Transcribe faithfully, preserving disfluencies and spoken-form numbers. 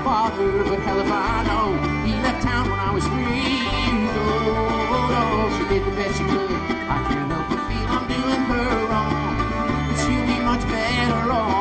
father, but hell if I know. He left town when I was three years old. Oh, she did the best she could.